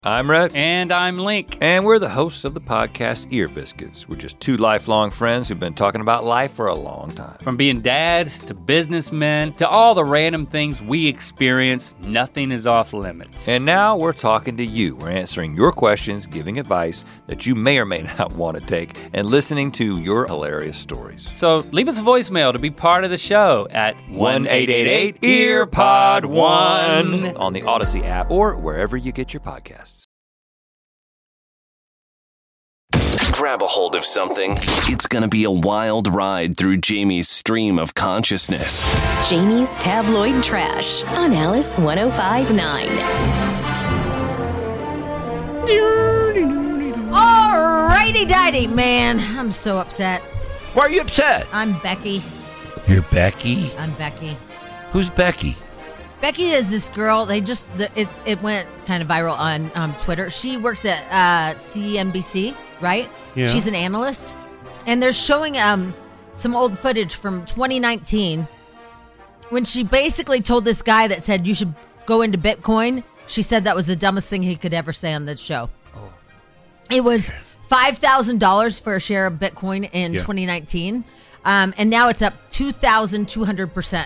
I'm Rhett. And I'm Link. And we're the hosts of the podcast Ear Biscuits. We're just two lifelong friends who've been talking about life for a long time. From being dads to businessmen to all the random things we experience, nothing is off limits. And now we're talking to you. We're answering your questions, giving advice that you may or may not want to take, and listening to your hilarious stories. So leave us a voicemail to be part of the show at 1-888-EARPOD1 on the Odyssey app or wherever you get your podcasts. Grab a hold of something. It's going to be a wild ride through Jamie's stream of consciousness. Jamie's Tabloid Trash on Alice 105.9. Alrighty-dighty, man. I'm so upset. Why are you upset? I'm Becky. You're Becky? I'm Becky. Who's Becky? Becky is this girl. It went kind of viral on Twitter. She works at CNBC, right? Yeah. She's an analyst, and they're showing some old footage from 2019 when she basically told this guy that said you should go into Bitcoin. She said that was the dumbest thing he could ever say on the show. Oh. It was $5,000 for a share of Bitcoin in 2019. And now it's up 2,200%.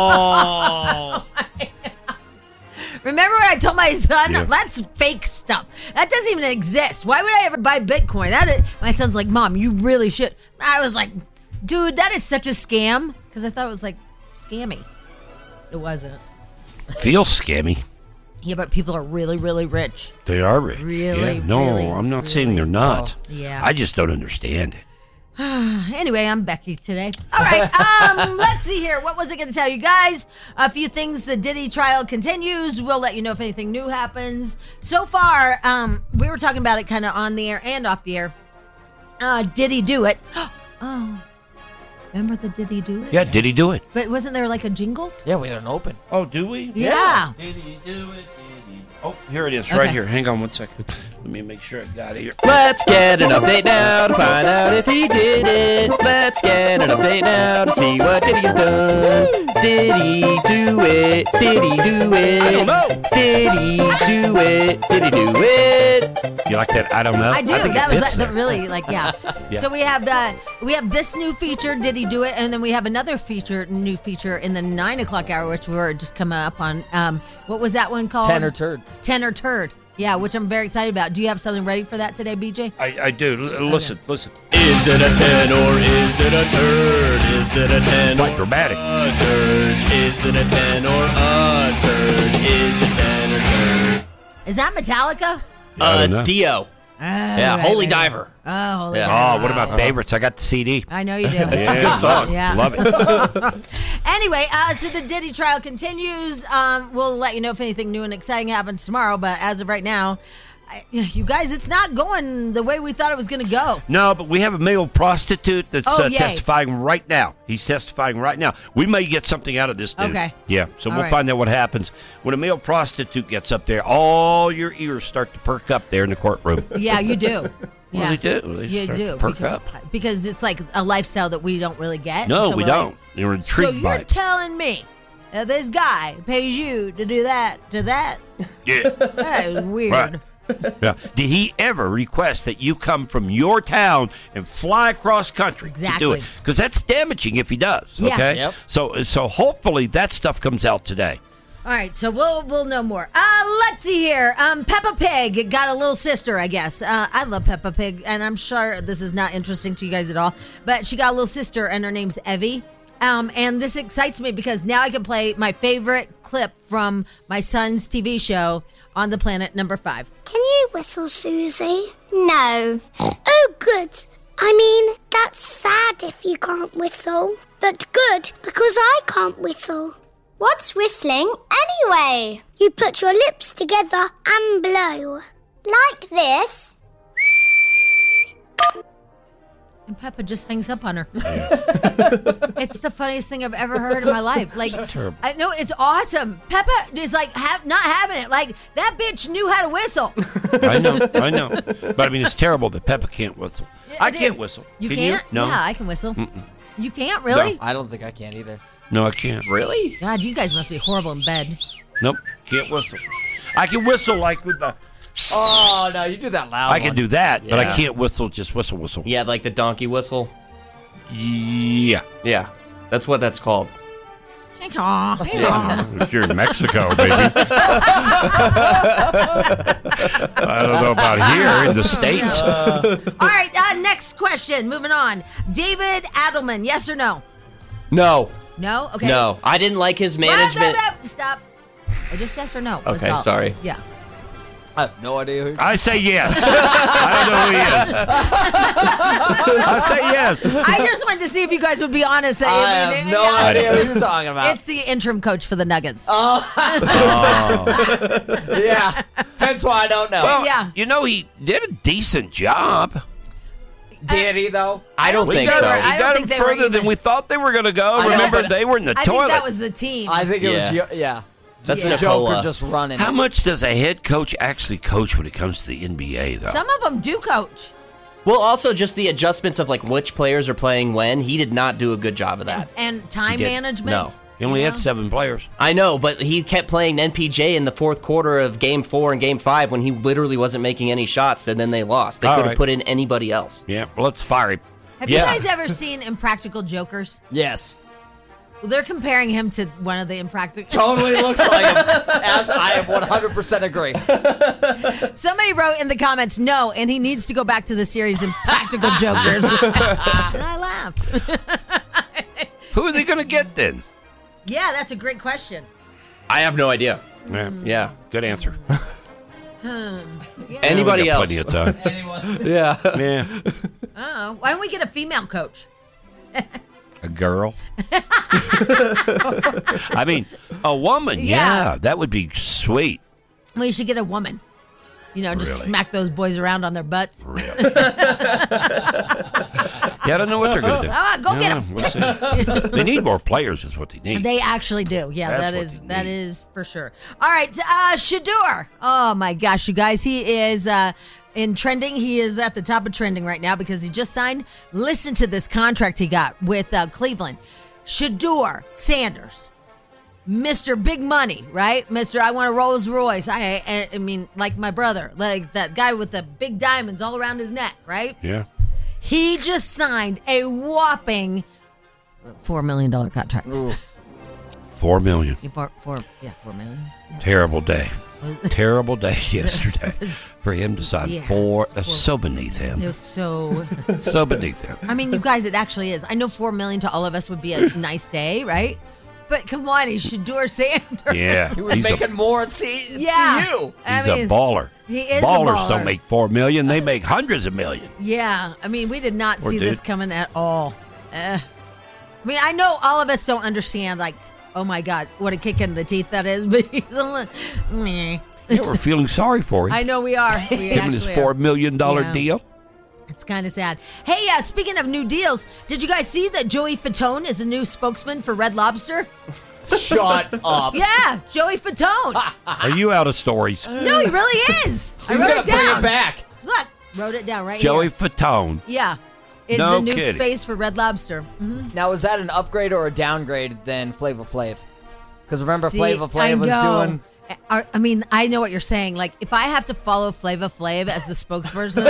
Oh. Remember when I told my son, that's fake stuff. That doesn't even exist. Why would I ever buy Bitcoin? My son's like, Mom, you really should. I was like, dude, that is such a scam. Because I thought it was like scammy. It wasn't. Feels scammy. Yeah, but people are really, really rich. They are rich. Really, No, really, I'm not really saying they're not. Yeah. I just don't understand it. Anyway, I'm Becky today. All right, let's see here. What was I going to tell you guys? A few things. The Diddy trial continues. We'll let you know if anything new happens. So far, we were talking about it kind of on the air and off the air. Did he do it? Oh, remember the Did he do it? Yeah, did he do it? But wasn't there like a jingle? Yeah, we had an open. Oh, do we? Yeah. Did he do it? Oh, here it is, Okay. right here. Hang on 1 second. Let me make sure I got it here. Let's get an update now to find out if he did it. Let's get an update now to see what Diddy's done. Did he do it? Did he do it? I don't know. Did he do it? Did he do it? You like that? I don't know. I do. think That it was fits there. really like, yeah. Yeah. So we have this new feature, Did he do it? And then we have another new feature in the 9 o'clock hour, which we're just coming up on. What was that one called? 10 or turd. 10 or turd. Yeah, which I'm very excited about. Do you have something ready for that today, BJ? I do. Listen. Is it a 10 or is it a turd? Is it a 10 Quite or dramatic. a turd? Is it a 10 or a turd? Is it 10 or turd? Is that Metallica? I don't It's know. Dio. Yeah, Holy Diver. Oh, Holy Yeah. Diver. Oh, what about favorites? I got the CD. I know you do. Yeah, good song. Yeah. Love it. Anyway, so the Diddy trial continues. We'll let you know if anything new and exciting happens tomorrow. But as of right now, you guys, it's not going the way we thought it was going to go. No, but we have a male prostitute that's Yay. testifying right now. He's testifying right now. We may get something out of this dude. Okay. Yeah, so All we'll right. find out what happens. When a male prostitute gets up there, all your ears start to perk up there in the courtroom. Yeah, you do. Yeah. Well, they do. They You start do. to perk up. Because it's like a lifestyle that we don't really get. No, So we we're don't. like, You're so intrigued by you're it. telling me that this guy pays you to do that to that? Yeah. That is weird. Right. Yeah. Did he ever request that you come from your town and fly across country to do Exactly. it? Because that's damaging if he does. Yeah. Okay. Yep. So hopefully that stuff comes out today. All right, so we'll know more. Let's see here. Peppa Pig got a little sister, I guess. I love Peppa Pig, and I'm sure this is not interesting to you guys at all. But she got a little sister, and her name's Evie. And this excites me because now I can play my favorite clip from my son's TV show, On the Planet Number 5. Can you whistle, Susie? No. Oh, good. I mean, that's sad if you can't whistle. But good, because I can't whistle. What's whistling, anyway? You put your lips together and blow. Like this. And Peppa just hangs up on her. It's the funniest thing I've ever heard in my life. Like, I know it's awesome. Peppa is like not having it. Like, that bitch knew how to whistle. I know. But I mean, it's terrible that Peppa can't whistle. I It can't is. whistle. You Can can't? You? No. Yeah, I can whistle. You can't, really? I don't think I can either. No, I can't. Really? God, you guys must be horrible in bed. Nope, can't whistle. I can whistle like with Oh, no, you do that loud I can do that, but I Yeah. can't whistle, just whistle. Yeah, like the donkey whistle. Yeah. Yeah, that's what that's called. If you're in Mexico, baby. I don't know about here in the States. All right, next question. Moving on. David Adelman, yes or no? No. No? Okay. No. I didn't like his management. Stop. Just yes or no. Okay, That's all. sorry. Yeah. I have no idea who. I say yes. I don't know who he is. I say yes. I just wanted to see if you guys would be honest. That I have no idea who you're talking about. It's the interim coach for the Nuggets. Yeah. Hence why I don't know. Well, Yeah. you know, he did a decent job. Did he, though? I don't think they so. were- I He don't got think him they were further than even- we thought they were going to go. I know, Remember, but they were in the I toilet. think that was the team. I think it was, Yeah. That's the Nicola. Joker just running. How much does a head coach actually coach when it comes to the NBA, though? Some of them do coach. Well, also just the adjustments of like which players are playing when. He did not do a good job of that. And time He did. management. No. He only you had know? 7 players. I know, but he kept playing NPJ in the fourth quarter of Game 4 and Game 5 when he literally wasn't making any shots, and then they lost. They All could have right. put in anybody else. Yeah, well, let's fire him. Have Yeah. you guys ever seen Impractical Jokers? Yes. Well, they're comparing him to one of the Impractical. Totally looks like him. I 100% agree. Somebody wrote in the comments, no, and he needs to go back to the series Impractical Jokers. And I laughed. Who are they going to get then? Yeah, that's a great question. I have no idea. Yeah. Good answer. Anybody We got else? Plenty of time. Yeah. Yeah. Oh, why don't we get a female coach? A girl. I mean, a woman. Yeah. Yeah, that would be sweet. We should get a woman. You know, just Really? smack those boys around on their butts. Yeah, I don't know what they're going to do. All right, go get 'em. We'll see. They need more players, is what they need. They actually do. Yeah, That's what they that need. is for sure. All right, Shador. Oh my gosh, you guys, he is in trending. He is at the top of trending right now because he just signed. Listen to this contract he got with Cleveland. Shador Sanders. Mr. Big Money, right? Mr. I want a Rolls Royce. I mean, like my brother, like that guy with the big diamonds all around his neck, right? Yeah. He just signed a whopping $4 million contract. $4 million. $4 million. Yeah. Terrible day. Terrible day yesterday was- for him to sign Yes. four. That's so beneath It him. was so. So beneath him. I mean, you guys, it actually is. I know $4 million to all of us would be a nice day, right? But come on, he's Shador Sanders. Yeah. He was He's making more at Yeah. CU. I He's mean, a baller. he is a Ballers baller. don't make $4 million; they make hundreds of millions. Yeah, I mean, we did not Poor see this dude. coming at all. I mean, I know all of us don't understand, like, oh my God, what a kick in the teeth that is, but he's a little, meh. Yeah, we're feeling sorry for him. I know we are. We Him and his actually $4 are. million Yeah. deal. It's kind of sad. Hey, speaking of new deals, did you guys see that Joey Fatone is the new spokesman for Red Lobster? Shut up. Yeah, Joey Fatone. Are you out of stories? No, he really is. I He's wrote going it to bring down. it back. Look, wrote it down right Joey here. Fatone. Yeah, is No the new kidding. face for Red Lobster. Now, is that an upgrade or a downgrade than Flava Flav? Because remember, See, Flava I Flav was know. doing. I mean, I know what you're saying. Like, if I have to follow Flava Flav as the spokesperson,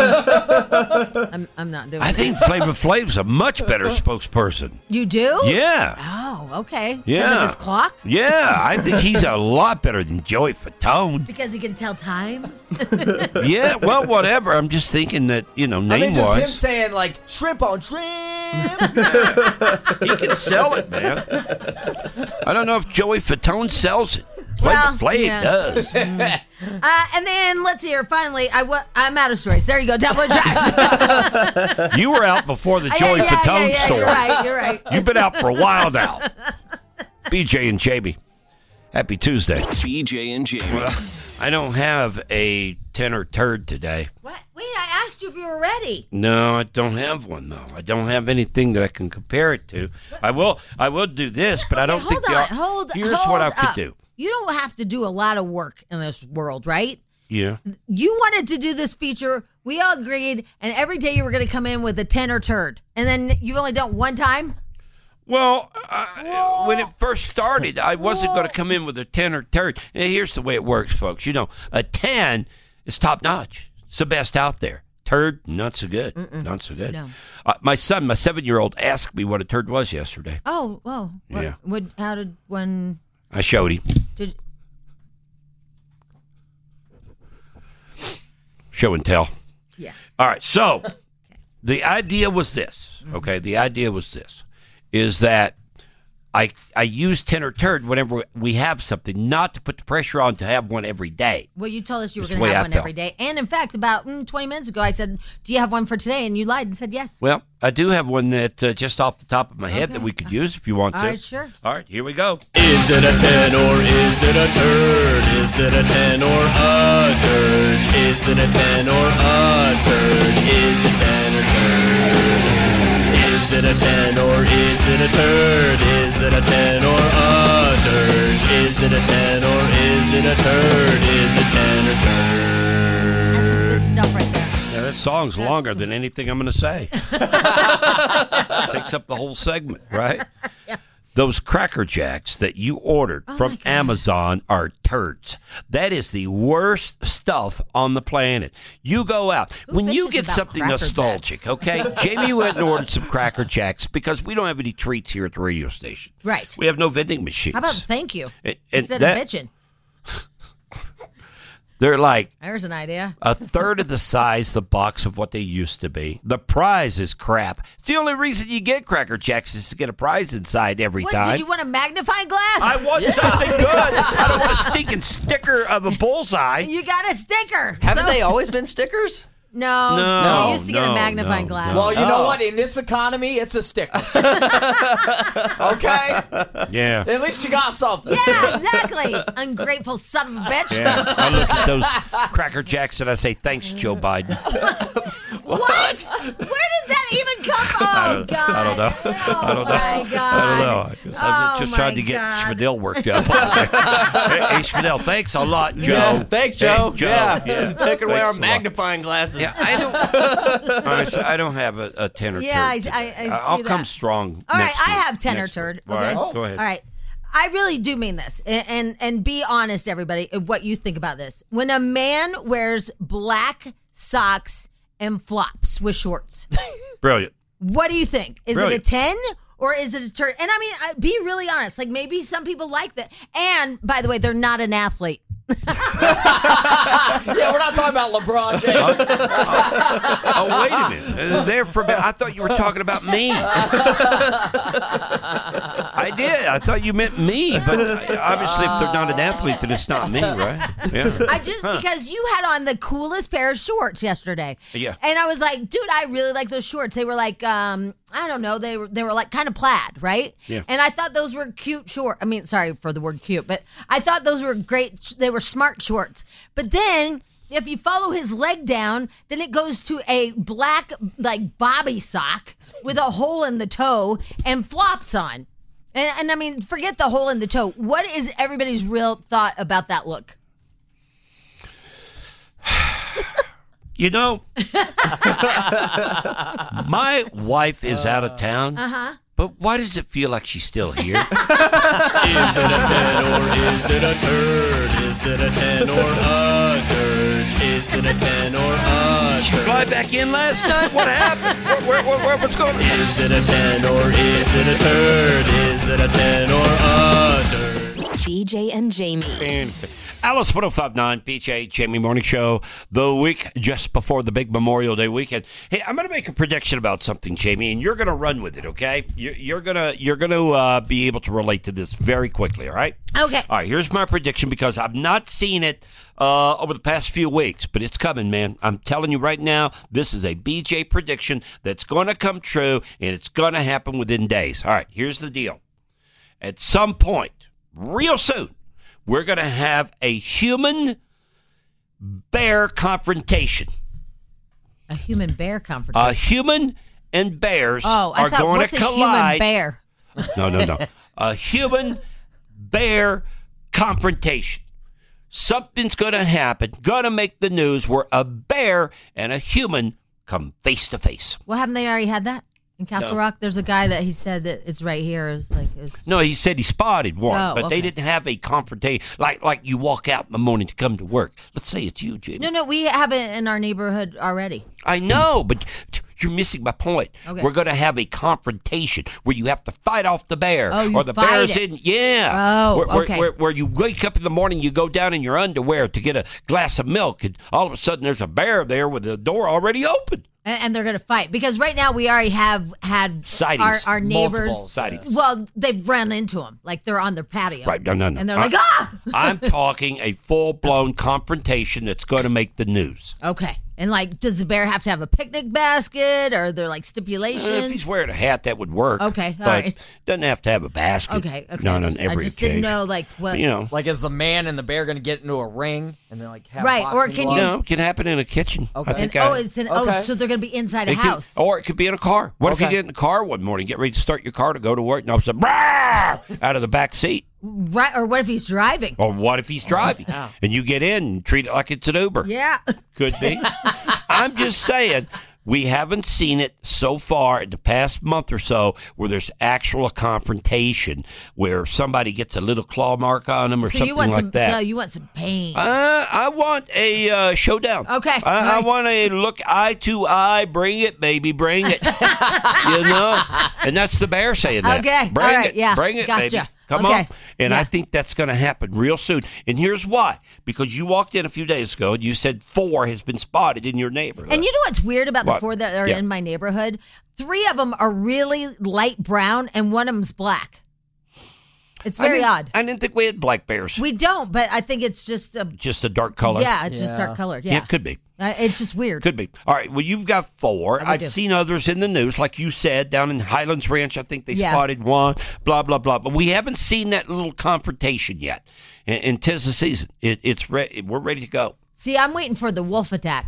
I'm not doing I it. think Flavor Flav's a much better spokesperson. You do? Yeah. Oh, okay. Because Yeah. of his clock? Yeah, I think he's a lot better than Joey Fatone. Because he can tell time? Yeah, well, whatever. I'm just thinking that, I mean, name just him wise, saying, like, shrimp on shrimp. he can sell it, man. I don't know if Joey Fatone sells it. Well, Flavor Flav yeah. does. And then, let's see here. Finally, I'm out of stories. There you go. Tabloid trash. You were out before the Joey Fatone yeah, story. You're right. You've been out for a while now. BJ and Jamie. Happy Tuesday. BJ and Jamie. I don't have a tenor turd today. What? Wait, I asked you if you were ready. No, I don't have one though. I don't have anything that I can compare it to. I will do this, but I don't think Here's what I could do. You don't have to do a lot of work in this world, right? Yeah. You wanted to do this feature. We all agreed, and every day you were going to come in with a 10 or turd, and then you've only done one time. Well, when it first started, I wasn't going to come in with a 10 or turd. And here's the way it works, folks. A 10 is top notch. It's the best out there. Turd, not so good. Not so good. No. My son, my 7-year-old, asked me what a turd was yesterday. Oh, well. Yeah. When? I showed him. Show and tell. Yeah. All right. So the idea was this. Okay. The idea was this, is that I use tenor turd whenever we have something, not to put the pressure on to have one every day. Well, you told us you were That's going the to way have I one felt. every day. And in fact, about 20 minutes ago, I said, do you have one for today? And you lied and said yes. Well, I do have one that just off the top of my head that we could use if you want to. All right, sure. All right, here we go. Is it a 10 or is it a turd? Is it a 10 or a dirge? Is it a 10 or a turd? Is it 10 or turd? Is it a 10 or is it a turd? Is it a 10 or a dirge? Is it a 10 or is it a turd? Is it 10 or turd? That's some good stuff right there. Yeah, that song's longer than anything I'm going to say. Takes up the whole segment, right? Yeah. Those Cracker Jacks that you ordered from Amazon are turds. That is the worst stuff on the planet. You go out. When you bitches get about something Cracker nostalgic, okay? Jamie went and ordered some Cracker Jacks because we don't have any treats here at the radio station. Right. We have no vending machines. How about thank you And instead that- of bitching? They're like There's an idea. a third of the size the box of what they used to be. The prize is crap. It's the only reason you get Cracker Jacks is to get a prize inside every What, time. did you want a magnifying glass? I want something good. I don't want a stinking sticker of a bullseye. You got a sticker. Haven't So- they always been stickers? No. You used to get a magnifying glass. Well, you know what? In this economy, it's a sticker. Okay? Yeah. At least you got something. Yeah, exactly. Ungrateful son of a bitch. Yeah. I look at those Cracker Jacks and I say, thanks, Joe Biden. What? Where did that even come from? Oh, God. I don't know. Oh, I don't know. my God. I don't know. I just tried to get Schmidl worked up. Hey, Schmidl, thanks a lot, Joe. Yeah, thanks, Joe. Hey, Joe. Yeah. Taking away Thanks our a lot. magnifying glasses. Yeah, I don't have a tenor Yeah, turd. I see I'll come that. strong. All right, next I week. have tenor Next turd. week. Okay, All right, go ahead. All right, I really do mean this, and be honest, everybody, what you think about this. When a man wears black socks and flops with shorts, Brilliant. what do you think? Is Brilliant. it a 10 or is it a turd? And I mean, be really honest. Like maybe some people like that. And by the way, they're not an athlete. Yeah, we're not talking about LeBron James. Oh, wait a minute. I thought you were talking about me. I did. I thought you meant me. But obviously, if they're not an athlete, then it's not me, right? Yeah. I just because you had on the coolest pair of shorts yesterday. Yeah. And I was like, dude, I really like those shorts. They were like, I don't know, they were like kind of plaid, right? Yeah. And I thought those were cute shorts. I mean, sorry for the word cute, but I thought those were great. They were smart shorts. But then if you follow his leg down, then it goes to a black like bobby sock with a hole in the toe and flops on. And I mean, forget the hole in the toe. What is everybody's real thought about that look? You know, my wife is out of town. Uh-huh. But why does it feel like she's still here? Is it a 10 or is it a turd? Is it a 10 or a dirge? Is it a 10 or a Did she fly back in last night? What happened? What's going on? Is it a 10 or is it a turd? Is it a 10 or a dirge? BJ and Jamie. And Alice 105.9, PJ Jamie Morning Show, the week just before the big Memorial Day weekend. Hey, I'm going to make a prediction about something, Jamie, and you're going to run with it, okay? You're going to be able to relate to this very quickly, all right? Okay. All right, here's my prediction because I've not seen it over the past few weeks, but it's coming, man. I'm telling you right now, this is a BJ prediction that's going to come true, and it's going to happen within days. All right, here's the deal. At some point, real soon, we're going to have a human-bear confrontation. A human bear confrontation. A human and bears I are thought, going what's to a human collide. bear? No. A human-bear confrontation. Something's going to happen, going to make the news where a bear and a human come face to face. Well, haven't they already had that? in Castle Rock? There's a guy that he said that it's right here. No, he said he spotted one, but okay. they didn't have a confrontation. Like you walk out in the morning to come to work. Let's say it's you, Jimmy. No, we have it in our neighborhood already. I know, but you're missing my point. Okay. We're going to have a confrontation where you have to fight off the bear. Oh, you or the fight bear's it. in. Yeah. Oh, okay. Where you wake up in the morning, you go down in your underwear to get a glass of milk, and all of a sudden there's a bear there with the door already open. And they're going to fight because right now we already have had Sightings. our neighbors. Multiple sightings. Well, they've run into them like they're on their patio. Right, no. And they're like, ah! I'm talking a full-blown confrontation that's going to make the news. Okay. And like, does the bear have to have a picnic basket, or are there like stipulations? If he's wearing a hat, that would work. Okay, all but right. Doesn't have to have a basket. Okay. Not on I every just occasion. didn't know like what. But, Like, is the man and the bear going to get into a ring and then like have Right, or boxing can gloves? you- No, it can happen in a kitchen. Okay. I think Okay. so they're going to be inside a it could- house. or it could be in a car. What if you Okay. get in the car one morning, get ready to start your car to go to work, and all of a sudden, "Brah!" out of the back seat? Right, or what if he's driving? Or what if he's driving and you get in and treat it like it's an Uber? Yeah. Could be. I'm just saying, we haven't seen it so far in the past month or so where there's actual confrontation where somebody gets a little claw mark on them or So something you want like some? that. So you want some pain? I want a showdown. Okay. I Right. want a look eye to eye. Bring it, baby. Bring it. You know? And that's the bear saying that. Okay. Bring All right. it. Yeah. Bring it, Gotcha. baby. Come Okay. on. And Yeah. I think that's going to happen real soon. And here's why. Because you walked in a few days ago and you said 4 has been spotted in your neighborhood. And you know what's weird about the What? 4 that are Yeah. in my neighborhood? 3 of them are really light brown, and one of them's black. It's very odd. I didn't think we had black bears. We don't, but I think it's just a Just a dark color. yeah, it's just dark colored. Yeah, Yeah, it could be. It's just weird. Could be. All right. Well, you've got 4. I I've do. seen others in the news, like you said, down in Highlands Ranch. I think they Yeah. spotted one. Blah blah blah. But we haven't seen that little confrontation yet. And 'tis the season. It's ready. We're ready to go. See, I'm waiting for the wolf attack.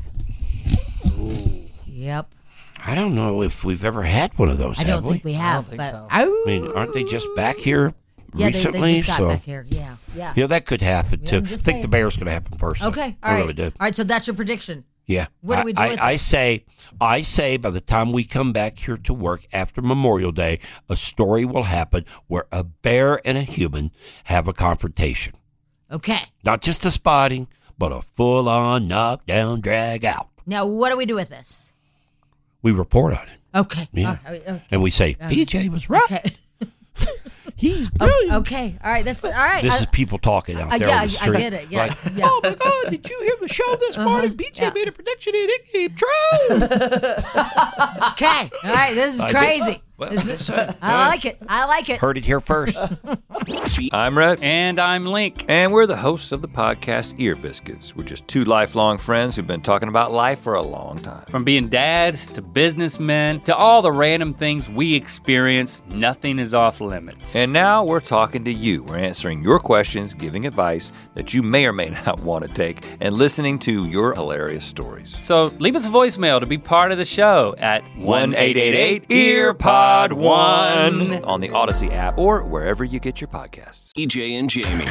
Yep. I don't know if we've ever had one of those. I don't have think we have. think but so. I mean, aren't they just back here yeah, recently? they just got so back here. Yeah, yeah. yeah, that could happen Yeah, too. I'm I just think saying. the bear's going to happen first. Okay, all I right. really do. All right, so that's your prediction. Yeah. What do we do with I it? say by the time we come back here to work after Memorial Day, a story will happen where a bear and a human have a confrontation. Okay. Not just a spotting, but a full-on knockdown, drag out. Now, what do we do with this? We report on it. Okay. Yeah. All right, okay. And we say, PJ was right. Okay. He's brilliant. Okay. All right. That's all right. This is people talking out there yeah, on the street. I get it. Yeah. Like, yeah. oh my God, did you hear the show this morning? PJ yeah. made a prediction and it came true. Okay. All right. This is I did. crazy. Well, This is- I'm saying. I like it. I like it. Heard it here first. I'm Rhett. And I'm Link. And we're the hosts of the podcast Ear Biscuits. We're just 2 lifelong friends who've been talking about life for a long time. From being dads to businessmen to all the random things we experience, nothing is off limits. And now we're talking to you. We're answering your questions, giving advice that you may or may not want to take, and listening to your hilarious stories. so leave us a voicemail to be part of the show at 1-888-EARPOD-1 on the Odyssey app or wherever you get your podcasts. EJ and Jamie.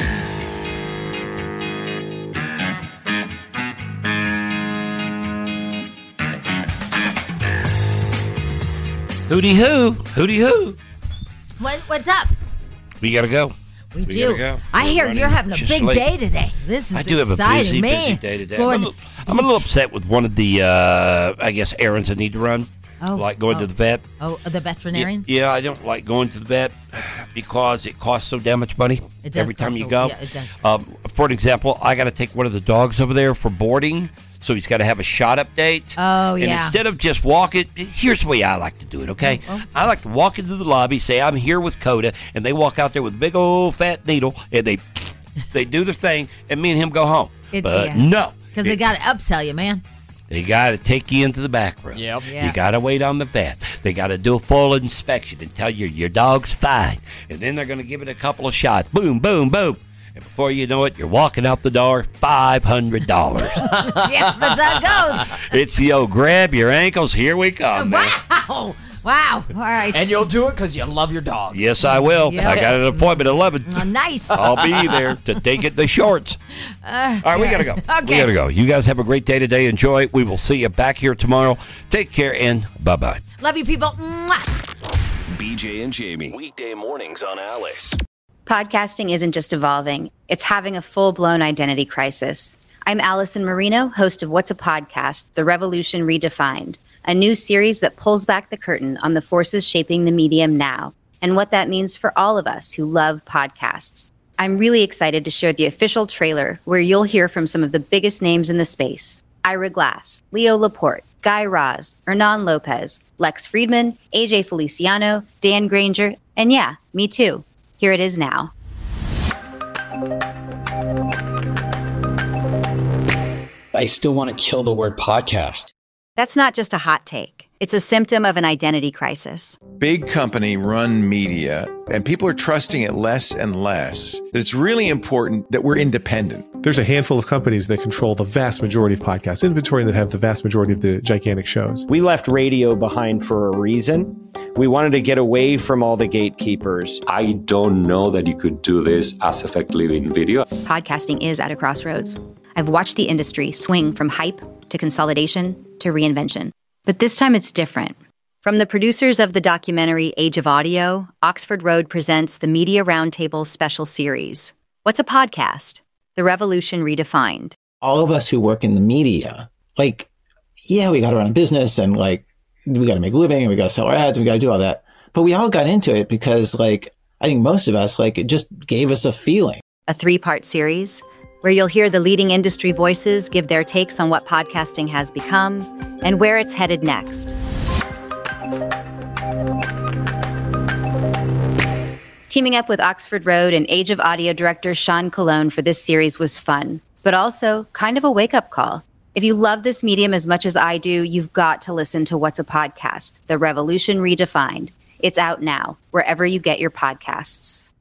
Hooty hoo. Hooty hoo. What's up? We got to go. We We do. gotta go. I We're hear running you're having a just big late. day today. This is I do have a exciting, busy man. day today. Going- I'm a little upset with one of the, I guess, errands I need to run. Oh, Like going to the vet. Oh, the veterinarian? Yeah, I don't like going to the vet because it costs so damn much money It does every time cost you so- go. yeah, it does. For an example, I got to take one of the dogs over there for boarding, so he's got to have a shot update. Oh, And yeah. instead of just walking, here's the way I like to do it, okay? Oh. I like to walk into the lobby, say I'm here with Coda, and they walk out there with a big old fat needle, and they do their thing, and me and him go home. But yeah. no. Because they got to upsell you, man. They got to take you into the back room. Yep. Yeah. You got to wait on the vet. They got to do a full inspection and tell you your dog's fine. And then they're going to give it a couple of shots. Boom, boom, boom. And before you know it, you're walking out the door, $500. Yeah, that's how it goes. It's the old grab your ankles, here we come, man. Wow. Wow. All right. And you'll do it because you love your dog. Yes, I will. Yeah. I got an appointment at 11. Nice. I'll be there to take it the shorts. All right, we got to go. Okay. We got to go. You guys have a great day today. Enjoy. We will see you back here tomorrow. Take care and bye-bye. Love you, people. Mwah. BJ and Jamie, weekday mornings on Alice. Podcasting isn't just evolving, it's having a full-blown identity crisis. I'm Allison Marino, host of What's a Podcast? The Revolution Redefined, a new series that pulls back the curtain on the forces shaping the medium now and what that means for all of us who love podcasts. I'm really excited to share the official trailer where you'll hear from some of the biggest names in the space. Ira Glass, Leo Laporte, Guy Raz, Hernan Lopez, Lex Friedman, AJ Feliciano, Dan Granger, and yeah, me too. Here it is now. I still want to kill the word podcast. That's not just a hot take. It's a symptom of an identity crisis. Big company run media, and people are trusting it less and less. That it's really important that we're independent. There's a handful of companies that control the vast majority of podcast inventory and that have the vast majority of the gigantic shows. We left radio behind for a reason. We wanted to get away from all the gatekeepers. I don't know that you could do this as effectively in video. Podcasting is at a crossroads. I've watched the industry swing from hype to consolidation to reinvention. But this time it's different. From the producers of the documentary Age of Audio, Oxford Road presents the Media Roundtable special series. What's a podcast? The Revolution Redefined. All of us who work in the media, we got to run a business and we got to make a living and we got to sell our ads and we got to do all that. But we all got into it because I think most of us, it just gave us a feeling. A 3-part series where you'll hear the leading industry voices give their takes on what podcasting has become and where it's headed next. Teaming up with Oxford Road and Age of Audio director Sean Colon for this series was fun, but also kind of a wake-up call. If you love this medium as much as I do, you've got to listen to What's a Podcast? The Revolution Redefined. It's out now, wherever you get your podcasts.